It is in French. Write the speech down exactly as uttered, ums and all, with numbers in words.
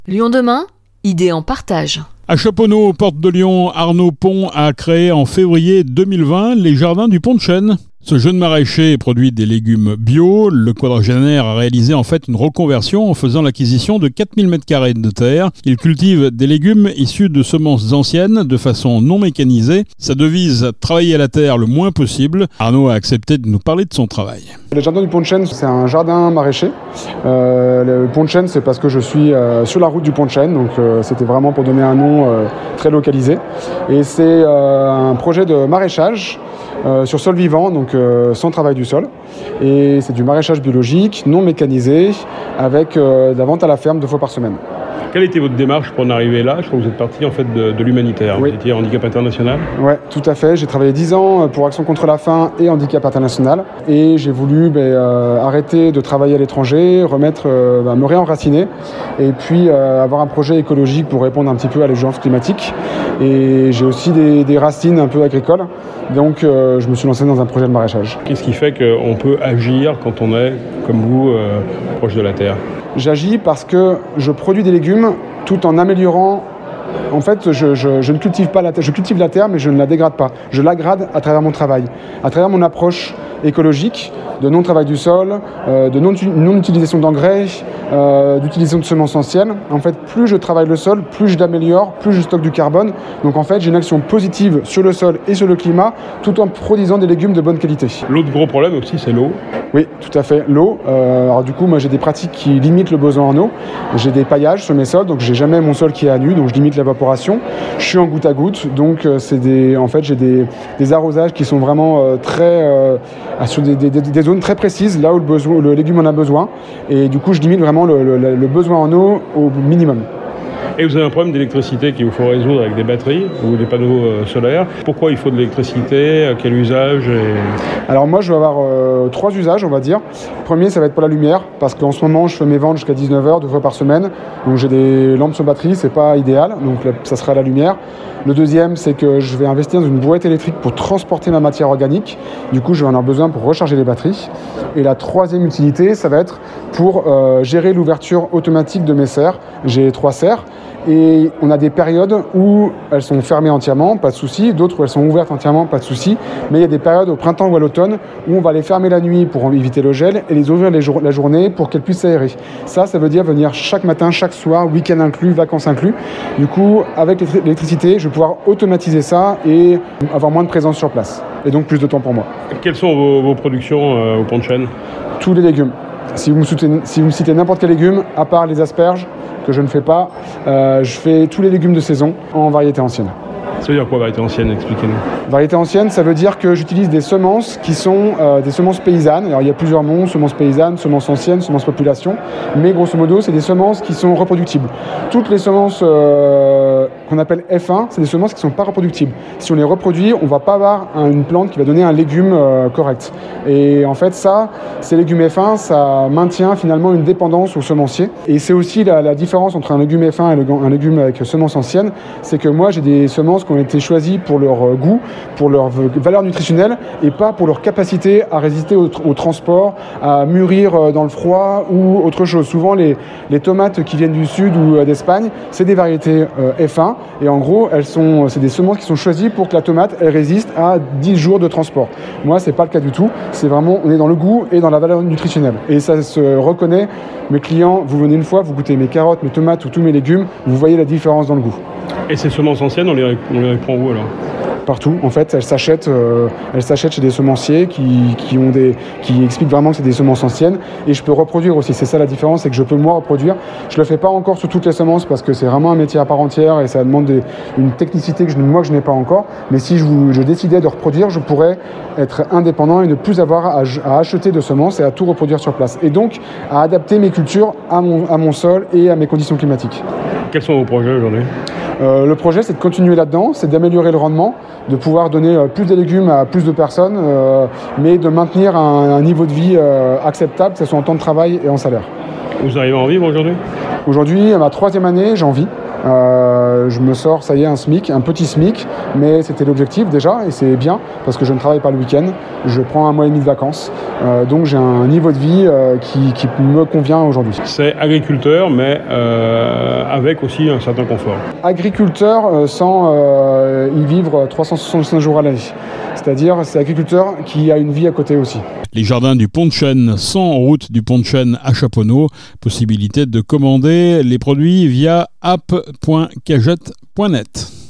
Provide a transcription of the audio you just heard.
Lyon demain, idées en partage. À Chaponneau, porte de Lyon, Arnaud Pont a créé en février deux mille vingt les jardins du Pont de Chêne. Ce jeune maraîcher produit des légumes bio. Le quadragénaire a réalisé en fait une reconversion en faisant l'acquisition de quatre mille mètres carrés de terre. Il cultive des légumes issus de semences anciennes de façon non mécanisée. Sa devise, travailler à la terre le moins possible. Arnaud a accepté de nous parler de son travail. Le jardin du Pont de Chêne, c'est un jardin maraîcher. Euh, le Pont de Chêne, c'est parce que je suis euh, sur la route du Pont de Chêne, donc euh, c'était vraiment pour donner un nom euh, très localisé. Et c'est euh, un projet de maraîchage euh, sur sol vivant, donc euh, sans travail du sol. Et c'est du maraîchage biologique, non mécanisé, avec euh, de la vente à la ferme deux fois par semaine. Quelle était votre démarche pour en arriver là ? Je crois que vous êtes parti en fait de, de l'humanitaire. Oui. Vous étiez handicap international. Oui, tout à fait. J'ai travaillé dix ans pour Action contre la faim et handicap international. Et j'ai voulu ben, euh, arrêter de travailler à l'étranger, remettre, euh, ben, me réenraciner et puis euh, avoir un projet écologique pour répondre un petit peu à l'urgence climatique. Et j'ai aussi des, des racines un peu agricoles. Donc euh, je me suis lancé dans un projet de maraîchage. Qu'est-ce qui fait qu'on peut agir quand on est, comme vous, euh, proche de la terre ? J'agis parce que je produis des légumes tout en améliorant. En fait, je, je, je ne cultive pas la terre. Je cultive la terre, mais je ne la dégrade pas. Je l'agrade à travers mon travail, à travers mon approche écologique, de non-travail du sol, euh, de non, non-utilisation d'engrais, euh, d'utilisation de semences anciennes. En fait, plus je travaille le sol, plus je l'améliore, plus je stocke du carbone. Donc en fait, j'ai une action positive sur le sol et sur le climat, tout en produisant des légumes de bonne qualité. L'autre gros problème aussi, c'est l'eau. Oui, tout à fait. L'eau. Euh, alors du coup, moi, j'ai des pratiques qui limitent le besoin en eau. J'ai des paillages sur mes sols, donc j'ai jamais mon sol qui est à nu, donc je limite l'évaporation. Je suis en goutte à goutte, donc euh, c'est des, en fait, j'ai des, des arrosages qui sont vraiment euh, très euh, sur des, des, des zones très précises, là où le, besoin, le légume en a besoin. Et du coup, je limite vraiment le, le, le besoin en eau au minimum. Et vous avez un problème d'électricité qu'il vous faut résoudre avec des batteries ou des panneaux euh, solaires. Pourquoi il faut de l'électricité ? Quel usage et... Alors moi, je vais avoir euh, trois usages, on va dire. Le premier, ça va être pour la lumière, parce qu'en ce moment, je fais mes ventes jusqu'à dix-neuf heures, deux fois par semaine. Donc j'ai des lampes sur batterie, c'est pas idéal, donc là, ça sera la lumière. Le deuxième, c'est que je vais investir dans une brouette électrique pour transporter ma matière organique. Du coup, je vais en avoir besoin pour recharger les batteries. Et la troisième utilité, ça va être pour euh, gérer l'ouverture automatique de mes serres. J'ai trois serres. Et on a des périodes où elles sont fermées entièrement, pas de souci, d'autres où elles sont ouvertes entièrement, pas de souci. Mais il y a des périodes au printemps ou à l'automne où on va les fermer la nuit pour éviter le gel et les ouvrir les jour- la journée pour qu'elles puissent s'aérer. Ça, ça veut dire venir chaque matin, chaque soir, week-end inclus, vacances inclus. Du coup, avec l'électricité, je vais pouvoir automatiser ça et avoir moins de présence sur place. Et donc plus de temps pour moi. Quelles sont vos, vos productions euh, au Pont de Chêne ? Tous les légumes. Si vous me, soutenez, si vous me citez n'importe quel légume, à part les asperges, que je ne fais pas, euh, je fais tous les légumes de saison en variété ancienne. Ça veut dire quoi, variété ancienne ? Expliquez-nous. Variété ancienne, ça veut dire que j'utilise des semences qui sont euh, des semences paysannes. Alors il y a plusieurs noms, semences paysannes, semences anciennes, semences population, mais grosso modo, c'est des semences qui sont reproductibles. Toutes les semences euh, qu'on appelle F un, c'est des semences qui ne sont pas reproductibles. Si on les reproduit, on ne va pas avoir un, une plante qui va donner un légume euh, correct. Et en fait, ça, ces légumes F un, ça maintient finalement une dépendance aux semenciers. Et c'est aussi la, la différence entre un légume F un et le, un légume avec semences anciennes, c'est que moi, j'ai des semences qui ont été choisies pour leur euh, goût, pour leur valeur nutritionnelle et pas pour leur capacité à résister au, au transport, à mûrir dans le froid ou autre chose. Souvent, les, les tomates qui viennent du sud ou d'Espagne, c'est des variétés euh, F un et en gros, elles sont, c'est des semences qui sont choisies pour que la tomate elle résiste à dix jours de transport. Moi, c'est pas le cas du tout. C'est vraiment, on est dans le goût et dans la valeur nutritionnelle. Et ça se reconnaît. Mes clients, vous venez une fois, vous goûtez mes carottes, mes tomates ou tous mes légumes, vous voyez la différence dans le goût. Et ces semences anciennes, on les, on les prend où alors ? Partout, en fait, elles s'achètent, euh, elles s'achètent chez des semenciers qui, qui, ont des, qui expliquent vraiment que c'est des semences anciennes et je peux reproduire aussi. C'est ça la différence, c'est que je peux moi reproduire. Je le fais pas encore sur toutes les semences parce que c'est vraiment un métier à part entière et ça demande des, une technicité que je, moi que je n'ai pas encore. Mais si je, vous, je décidais de reproduire, je pourrais être indépendant et ne plus avoir à, à acheter de semences et à tout reproduire sur place. Et donc à adapter mes cultures à mon, à mon sol et à mes conditions climatiques. Quels sont vos projets aujourd'hui ? Euh, le projet, c'est de continuer là-dedans, c'est d'améliorer le rendement, de pouvoir donner euh, plus de légumes à plus de personnes, euh, mais de maintenir un, un niveau de vie euh, acceptable, que ce soit en temps de travail et en salaire. Vous arrivez à en vivre aujourd'hui ? Aujourd'hui, à ma troisième année, j'en vis. Euh, je me sors, ça y est, un SMIC, un petit SMIC, mais c'était l'objectif déjà, et c'est bien, parce que je ne travaille pas le week-end, je prends un mois et demi de vacances, euh, donc j'ai un niveau de vie euh, qui, qui me convient aujourd'hui. C'est agriculteur, mais euh, avec aussi un certain confort. Agriculteur euh, sans euh, y vivre trois cent soixante-cinq jours à l'année, c'est-à-dire c'est agriculteur qui a une vie à côté aussi. Les jardins du Pont de Chêne, cent route du Pont de Chêne à Chaponneau. Possibilité de commander les produits via app point cagette point net.